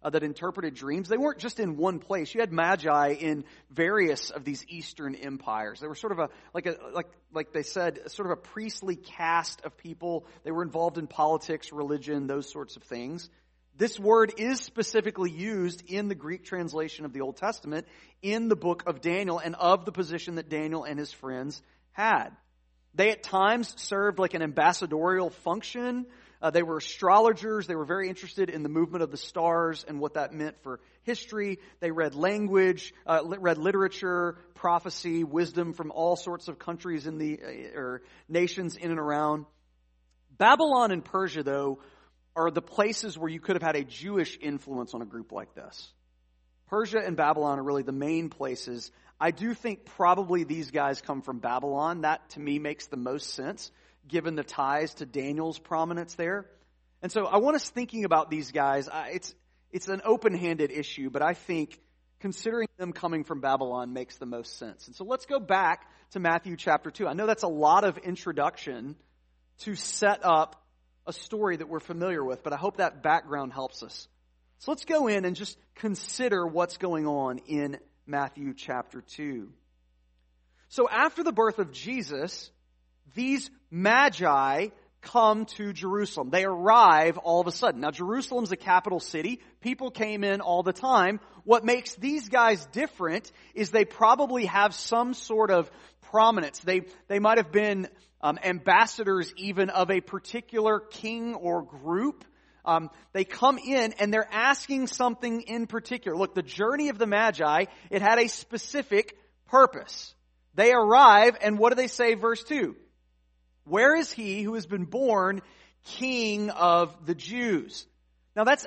that interpreted dreams, they weren't just in one place. You had magi in various of these Eastern empires. They were sort of like they said, sort of a priestly caste of people. They were involved in politics, religion, those sorts of things. This word is specifically used in the Greek translation of the Old Testament in the book of Daniel and of the position that Daniel and his friends had. They at times served like an ambassadorial function. They were astrologers. They were very interested in the movement of the stars and what that meant for history. They read language, read literature, prophecy, wisdom from all sorts of countries or nations in and around. Babylon and Persia, though, are the places where you could have had a Jewish influence on a group like this. Persia and Babylon are really the main places. I do think probably these guys come from Babylon. That, to me, makes the most sense, given the ties to Daniel's prominence there. And so I want us thinking about these guys. It's an open-handed issue, but I think considering them coming from Babylon makes the most sense. And so let's go back to Matthew chapter 2. I know that's a lot of introduction to set up a story that we're familiar with, but I hope that background helps us. So let's go in and just consider what's going on in Matthew chapter 2. So after the birth of Jesus, these magi come to Jerusalem. They arrive all of a sudden. Now, Jerusalem's a capital city. People came in all the time. What makes these guys different is they probably have some sort of prominence. They might have been ambassadors even of a particular king or group. They come in and they're asking something in particular. Look, the journey of the Magi, it had a specific purpose. They arrive and what do they say? Verse 2. Where is he who has been born King of the Jews? Now that's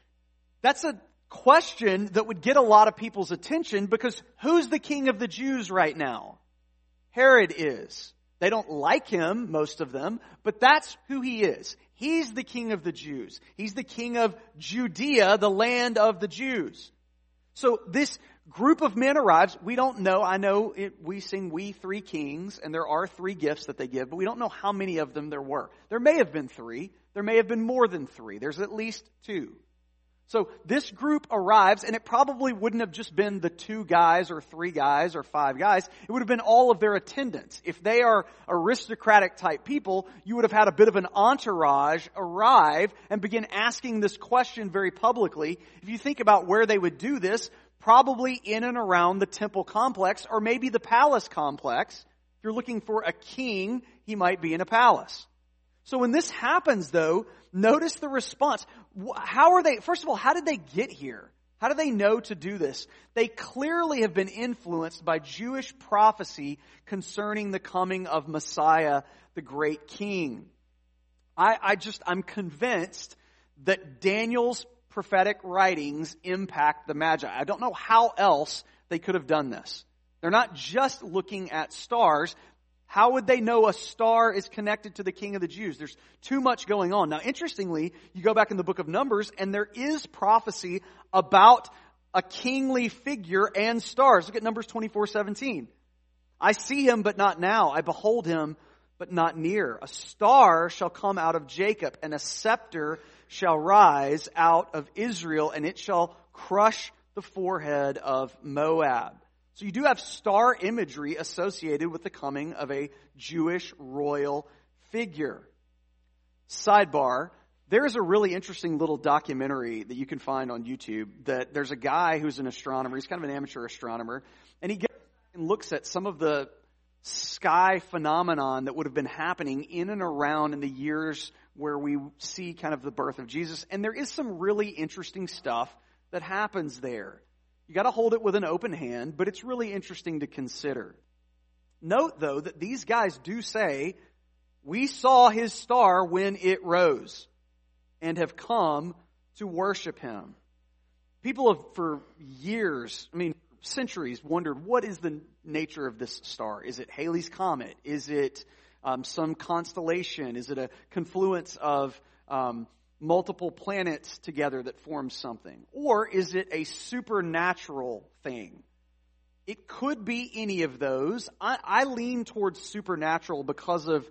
a question that would get a lot of people's attention because who's the King of the Jews right now? Herod is. They don't like him, most of them, but that's who he is. He's the King of the Jews. He's the King of Judea, the land of the Jews. So this group of men arrives. We don't know. I know we sing We Three Kings, and there are 3 gifts that they give, but we don't know how many of them there were. There may have been 3. There may have been more than 3. There's at least 2. So this group arrives, and it probably wouldn't have just been the 2 guys or 3 guys or 5 guys. It would have been all of their attendants. If they are aristocratic type people, you would have had a bit of an entourage arrive and begin asking this question very publicly. If you think about where they would do this, probably in and around the temple complex or maybe the palace complex. If you're looking for a king, he might be in a palace. So when this happens, though, notice the response. First of all, how did they get here? How do they know to do this? They clearly have been influenced by Jewish prophecy concerning the coming of Messiah, the great king. I'm convinced that Daniel's prophetic writings impact the Magi. I don't know how else they could have done this. They're not just looking at stars. How would they know a star is connected to the King of the Jews? There's too much going on. Now, interestingly, you go back in the book of Numbers, and there is prophecy about a kingly figure and stars. Look at Numbers 24:17. I see him, but not now. I behold him, but not near. A star shall come out of Jacob, and a scepter shall rise out of Israel, and it shall crush the forehead of Moab. So you do have star imagery associated with the coming of a Jewish royal figure. Sidebar, there's a really interesting little documentary that you can find on YouTube that there's a guy who's an astronomer. He's kind of an amateur astronomer. And he goes and looks at some of the sky phenomenon that would have been happening in and around in the years where we see kind of the birth of Jesus. And there is some really interesting stuff that happens there. You got to hold it with an open hand, but it's really interesting to consider. Note, though, that these guys do say, we saw his star when it rose and have come to worship him. People have, for years, centuries, wondered, what is the nature of this star? Is it Halley's Comet? Is it some constellation? Is it a confluence of multiple planets together that forms something? Or is it a supernatural thing? It could be any of those. I lean towards supernatural because of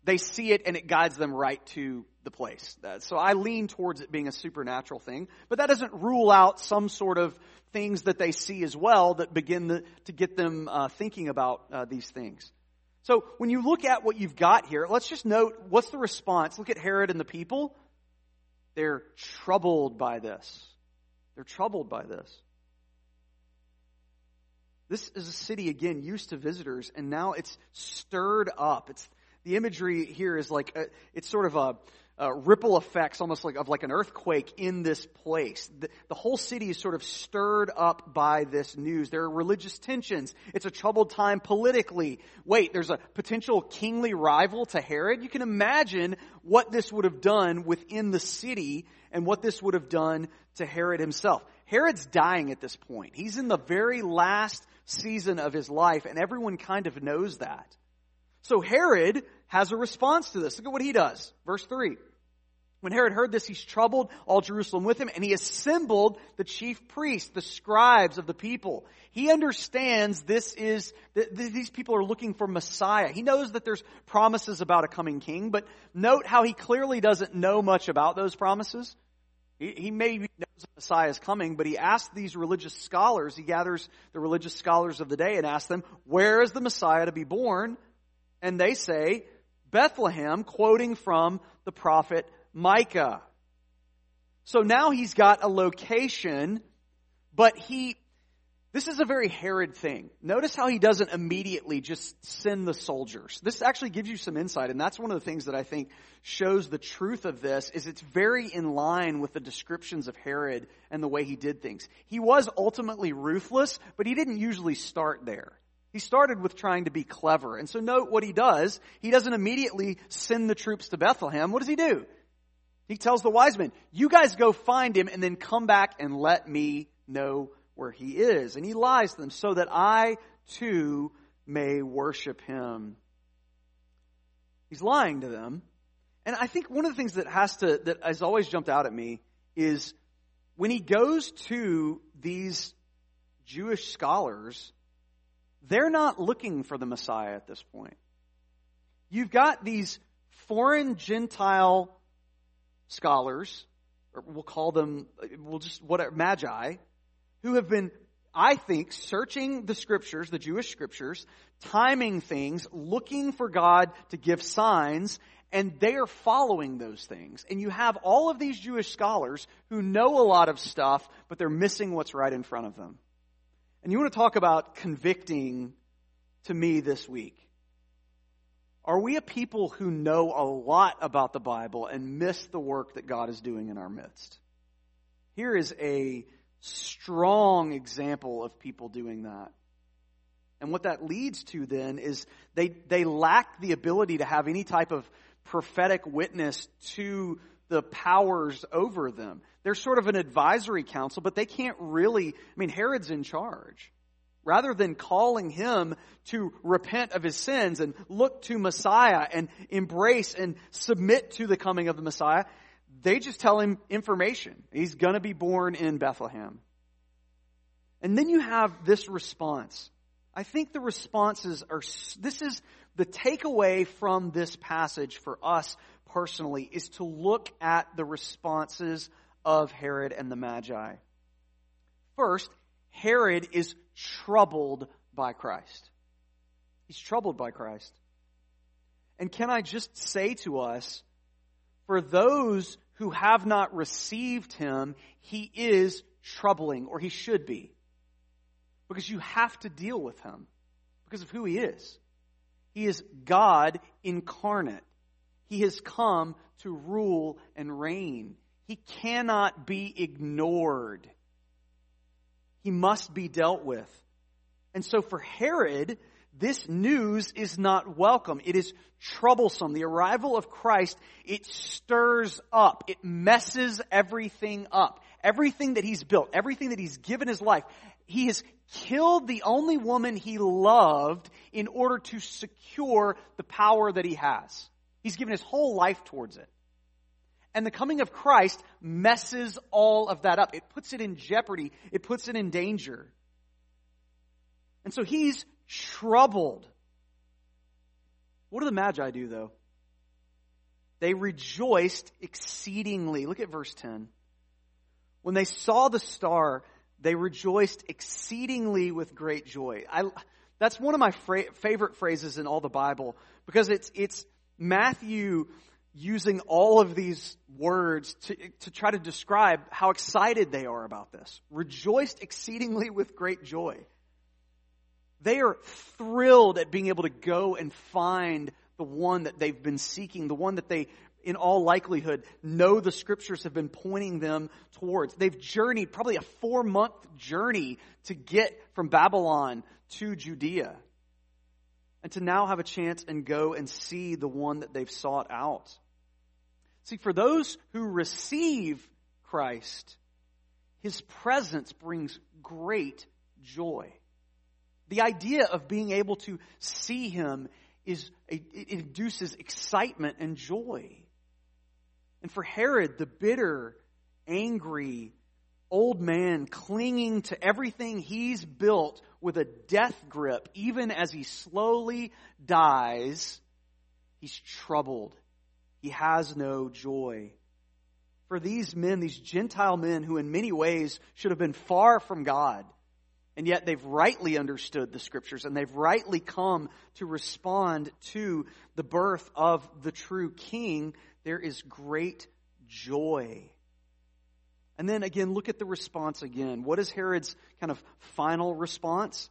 they see it and it guides them right to the place. So I lean towards it being a supernatural thing, but that doesn't rule out some sort of things that they see as well that begin to get them thinking about these things. So when you look at what you've got here, let's just note, what's the response? Look at Herod and the people. They're troubled by this. They're troubled by this. This is a city, again, used to visitors, and now it's stirred up. The imagery here is like, it's sort of a ripple effects, almost like an earthquake in this place. The whole city is sort of stirred up by this news. There are religious tensions. It's a troubled time politically. Wait, there's a potential kingly rival to Herod? You can imagine what this would have done within the city and what this would have done to Herod himself. Herod's dying at this point. He's in the very last season of his life, and everyone kind of knows that. So Herod has a response to this. Look at what he does. Verse 3. When Herod heard this, he's troubled, all Jerusalem with him, and he assembled the chief priests, the scribes of the people. He understands these people are looking for Messiah. He knows that there's promises about a coming king, but note how he clearly doesn't know much about those promises. He maybe knows the Messiah is coming, but he asks these religious scholars, he gathers the religious scholars of the day and asks them, where is the Messiah to be born? And they say, Bethlehem, quoting from the prophet Micah. So now he's got a location, but this is a very Herod thing. Notice how he doesn't immediately just send the soldiers. This actually gives you some insight, and that's one of the things that I think shows the truth of this, is it's very in line with the descriptions of Herod and the way he did things. He was ultimately ruthless, but he didn't usually start there. He started with trying to be clever. And so note what he does. He doesn't immediately send the troops to Bethlehem. What does he do? He tells the wise men, you guys go find him and then come back and let me know where he is. And he lies to them so that I too may worship him. He's lying to them. And I think one of the things that has always jumped out at me is when he goes to these Jewish scholars, they're not looking for the Messiah at this point. You've got these foreign Gentile scholars, or we'll call them, magi, who have been, I think, searching the scriptures, the Jewish scriptures, timing things, looking for God to give signs, and they are following those things. And you have all of these Jewish scholars who know a lot of stuff, but they're missing what's right in front of them. And you want to talk about convicting to me this week. Are we a people who know a lot about the Bible and miss the work that God is doing in our midst? Here is a strong example of people doing that. And what that leads to then is they lack the ability to have any type of prophetic witness to the powers over them. They're sort of an advisory council, but they can't really, Herod's in charge. Rather than calling him to repent of his sins and look to Messiah and embrace and submit to the coming of the Messiah, they just tell him information. He's going to be born in Bethlehem. And then you have this response. I think the responses this is the takeaway from this passage for us personally, is to look at the responses of Herod and the Magi. First, Herod is troubled by Christ. He's troubled by Christ. And can I just say to us, for those who have not received him, he is troubling, or he should be. Because you have to deal with him because of who he is. He is God incarnate. He has come to rule and reign. He cannot be ignored. He must be dealt with. And so for Herod, this news is not welcome. It is troublesome. The arrival of Christ, it stirs up. It messes everything up. Everything that he's built, everything that he's given his life. He has killed the only woman he loved in order to secure the power that he has. He's given his whole life towards it. And the coming of Christ messes all of that up. It puts it in jeopardy. It puts it in danger. And so he's troubled. What do the Magi do, though? they rejoiced exceedingly. Look at verse 10. When they saw the star, they rejoiced exceedingly with great joy. That's one of my favorite phrases in all the Bible, because it's Matthew using all of these words to try to describe how excited they are about this. Rejoiced exceedingly with great joy. They are thrilled at being able to go and find the one that they've been seeking, the one that they, in all likelihood, know the Scriptures have been pointing them towards. They've journeyed probably a 4-month journey to get from Babylon to Judea, and to now have a chance and go and see the one that they've sought out. See, for those who receive Christ, His presence brings great joy. The idea of being able to see Him it induces excitement and joy. And for Herod, the bitter, angry, old man clinging to everything he's built with a death grip, even as he slowly dies, he's troubled. He has no joy. For these men, these Gentile men who in many ways should have been far from God, and yet they've rightly understood the Scriptures and they've rightly come to respond to the birth of the true King, there is great joy. And then again, look at the response again. What is Herod's kind of final response?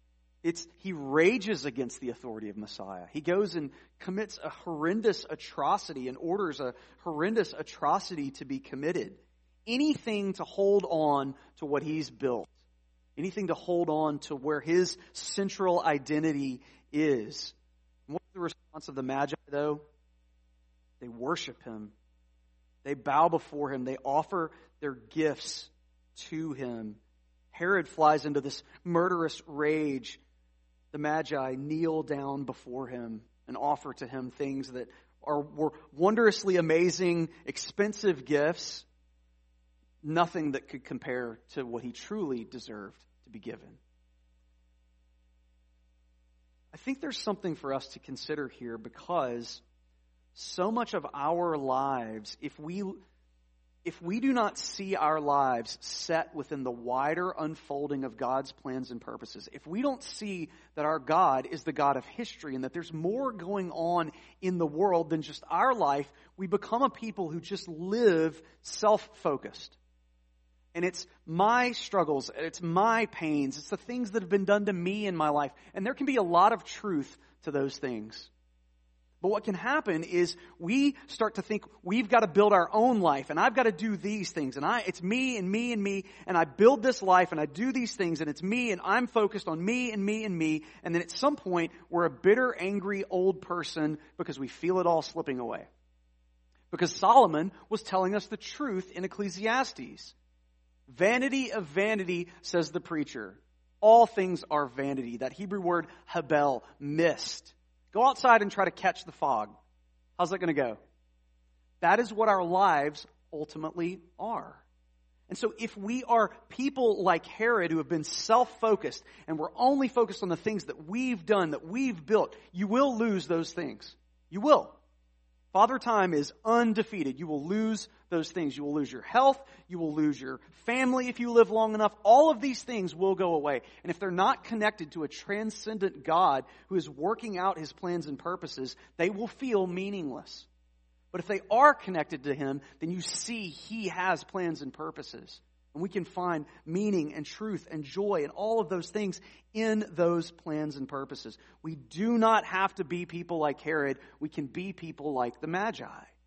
He rages against the authority of Messiah. He goes and commits a horrendous atrocity and orders a horrendous atrocity to be committed. Anything to hold on to what he's built. Anything to hold on to where his central identity is. And what's the response of the Magi, though? They worship him. They bow before him. They offer their gifts to him. Herod flies into this murderous rage. The Magi kneel down before him and offer to him things that were wondrously amazing, expensive gifts. Nothing that could compare to what he truly deserved to be given. I think there's something for us to consider here, because so much of our lives, if we do not see our lives set within the wider unfolding of God's plans and purposes, if we don't see that our God is the God of history and that there's more going on in the world than just our life, we become a people who just live self-focused. And it's my struggles, it's my pains, it's the things that have been done to me in my life. And there can be a lot of truth to those things. But what can happen is we start to think we've got to build our own life, and I've got to do these things, and it's me and me and me, and I build this life and I do these things, and it's me and I'm focused on me and me and me, and then at some point we're a bitter, angry old person because we feel it all slipping away. Because Solomon was telling us the truth in Ecclesiastes. Vanity of vanity, says the preacher. All things are vanity. That Hebrew word habel, mist. Go outside and try to catch the fog. How's that going to go? That is what our lives ultimately are. And so if we are people like Herod who have been self-focused and we're only focused on the things that we've done, that we've built, you will lose those things. You will. Father Time is undefeated. You will lose those things. You will lose your health. You will lose your family if you live long enough. All of these things will go away. And if they're not connected to a transcendent God who is working out His plans and purposes, they will feel meaningless. But if they are connected to Him, then you see He has plans and purposes. And we can find meaning and truth and joy and all of those things in those plans and purposes. We do not have to be people like Herod. We can be people like the Magi.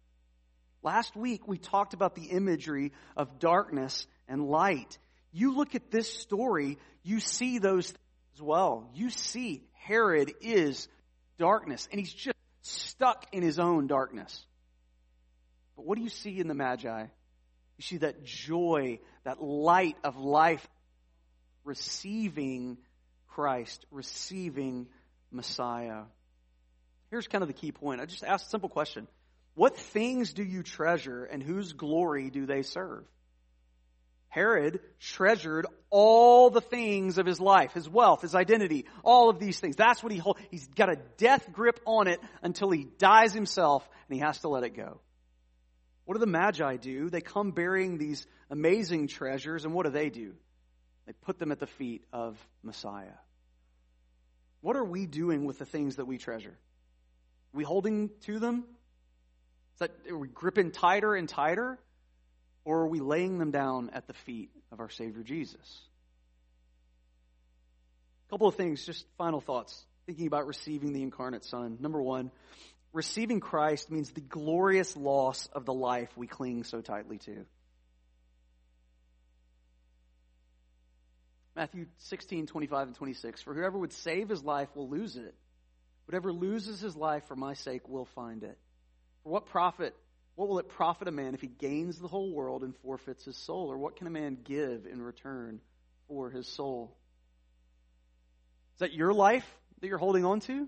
Last week, we talked about the imagery of darkness and light. You look at this story, you see those things as well. You see Herod is darkness, and he's just stuck in his own darkness. But what do you see in the Magi? You see that joy, that light of life, receiving Christ, receiving Messiah. Here's kind of the key point. I just asked a simple question. What things do you treasure, and whose glory do they serve? Herod treasured all the things of his life, his wealth, his identity, all of these things. That's what he's got a death grip on it until he dies himself and he has to let it go. What do the Magi do? They come bearing these amazing treasures, and what do? They put them at the feet of Messiah. What are we doing with the things that we treasure? Are we holding to them? Are we gripping tighter and tighter? Or are we laying them down at the feet of our Savior Jesus? A couple of things, just final thoughts, thinking about receiving the incarnate Son. Number one, receiving Christ means the glorious loss of the life we cling so tightly to. Matthew 16:25 and 26. For whoever would save his life will lose it. Whoever loses his life for my sake will find it. For what will it profit a man if he gains the whole world and forfeits his soul? Or what can a man give in return for his soul? Is that your life that you're holding on to?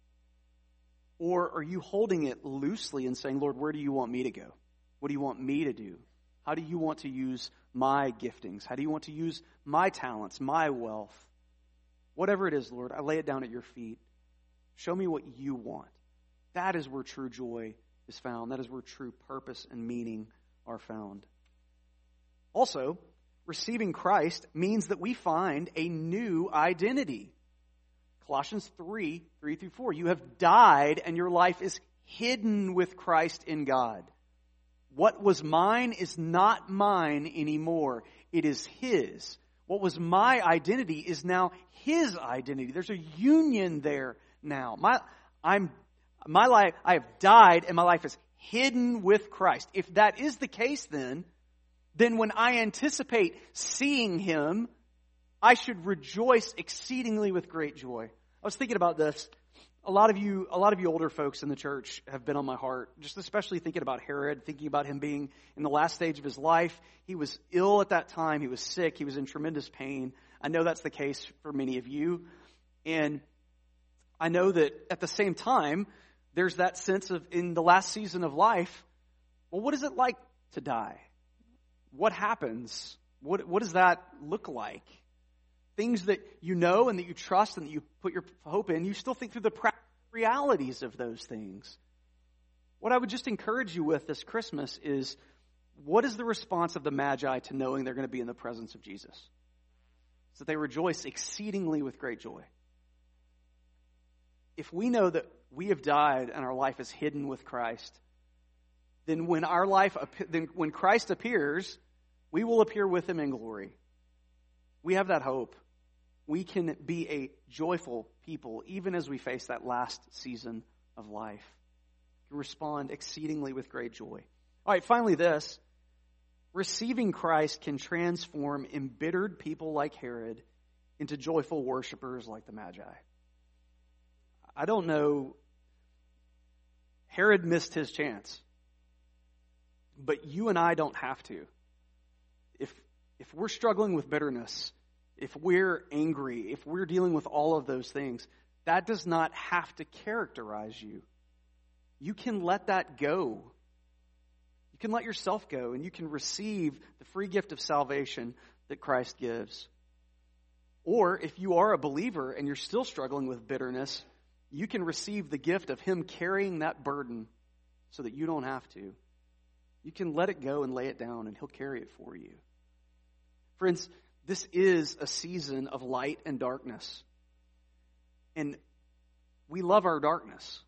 Or are you holding it loosely and saying, Lord, where do you want me to go? What do you want me to do? How do you want to use my giftings? How do you want to use my talents, my wealth? Whatever it is, Lord, I lay it down at your feet. Show me what you want. That is where true joy is found. That is where true purpose and meaning are found. Also, receiving Christ means that we find a new identity. Colossians 3:3-4. You have died and your life is hidden with Christ in God. What was mine is not mine anymore. It is His. What was my identity is now His identity. There's a union there now. My life, I have died and my life is hidden with Christ. If that is the case, then when I anticipate seeing Him, I should rejoice exceedingly with great joy. I was thinking about this. A lot of you older folks in the church have been on my heart, just especially thinking about Herod, thinking about him being in the last stage of his life. He was ill at that time. He was sick. He was in tremendous pain. I know that's the case for many of you. And I know that at the same time, there's that sense of, in the last season of life, well, what is it like to die? What happens? What does that look like? Things that you know and that you trust and that you put your hope in, you still think through the practical realities of those things. What I would just encourage you with this Christmas is, what is the response of the Magi to knowing they're going to be in the presence of Jesus? So they rejoice exceedingly with great joy. If we know that we have died and our life is hidden with Christ, then when Christ appears, we will appear with Him in glory. We have that hope. We can be a joyful people even as we face that last season of life. We respond exceedingly with great joy. All right, finally this. Receiving Christ can transform embittered people like Herod into joyful worshipers like the Magi. I don't know. Herod missed his chance. But you and I don't have to. If we're struggling with bitterness, if we're angry, if we're dealing with all of those things, that does not have to characterize you. You can let that go. You can let yourself go, and you can receive the free gift of salvation that Christ gives. Or if you are a believer and you're still struggling with bitterness, you can receive the gift of Him carrying that burden so that you don't have to. You can let it go and lay it down, and He'll carry it for you. Friends, this is a season of light and darkness. And we love our darkness.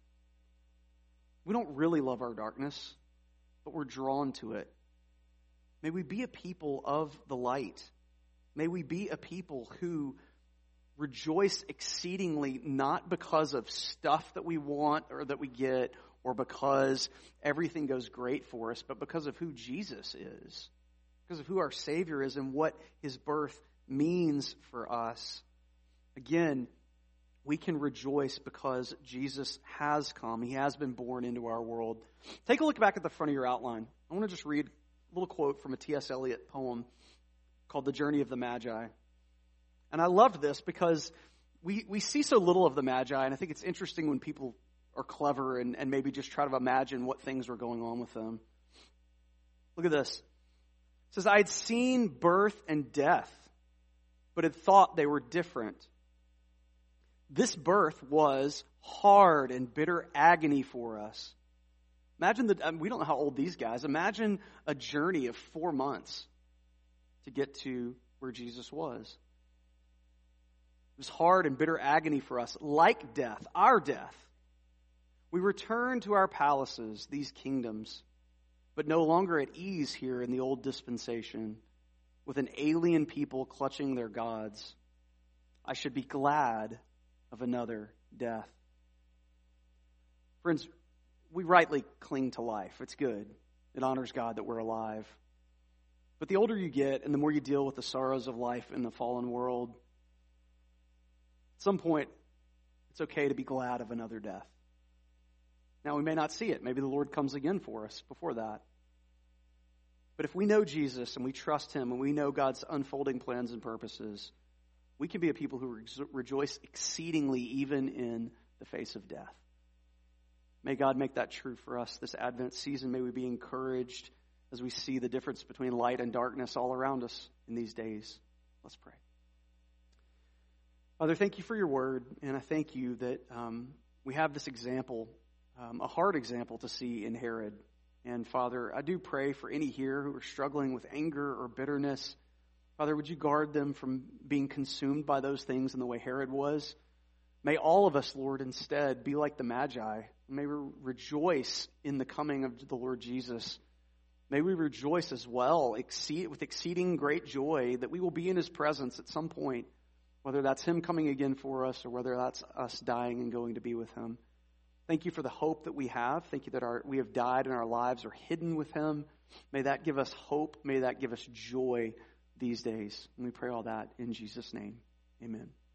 We don't really love our darkness, but we're drawn to it. May we be a people of the light. May we be a people who rejoice exceedingly, not because of stuff that we want or that we get, or because everything goes great for us, but because of who Jesus is. Because of who our Savior is and what His birth means for us. Again, we can rejoice because Jesus has come. He has been born into our world. Take a look back at the front of your outline. I want to just read a little quote from a T.S. Eliot poem called The Journey of the Magi. And I loved this because we see so little of the Magi, and I think it's interesting when people are clever and maybe just try to imagine what things were going on with them. Look at this. It says, I had seen birth and death, but had thought they were different. This birth was hard and bitter agony for us. Imagine we don't know how old these guys. Imagine a journey of 4 months to get to where Jesus was. It was hard and bitter agony for us, like death, our death. We return to our palaces, these kingdoms, but no longer at ease here in the old dispensation, with an alien people clutching their gods. I should be glad of another death. Friends, we rightly cling to life. It's good. It honors God that we're alive. But the older you get and the more you deal with the sorrows of life in the fallen world, at some point, it's okay to be glad of another death. Now, we may not see it. Maybe the Lord comes again for us before that. But if we know Jesus and we trust Him and we know God's unfolding plans and purposes, we can be a people who rejoice exceedingly even in the face of death. May God make that true for us this Advent season. May we be encouraged as we see the difference between light and darkness all around us in these days. Let's pray. Father, thank you for your word, and I thank you that we have this example, a hard example to see in Herod. And Father, I do pray for any here who are struggling with anger or bitterness. Father, would you guard them from being consumed by those things in the way Herod was? May all of us, Lord, instead be like the Magi. May we rejoice in the coming of the Lord Jesus. May we rejoice as well, with exceeding great joy, that we will be in His presence at some point, whether that's Him coming again for us or whether that's us dying and going to be with Him. Thank you for the hope that we have. Thank you that we have died and our lives are hidden with Him. May that give us hope. May that give us joy these days. And we pray all that in Jesus' name. Amen.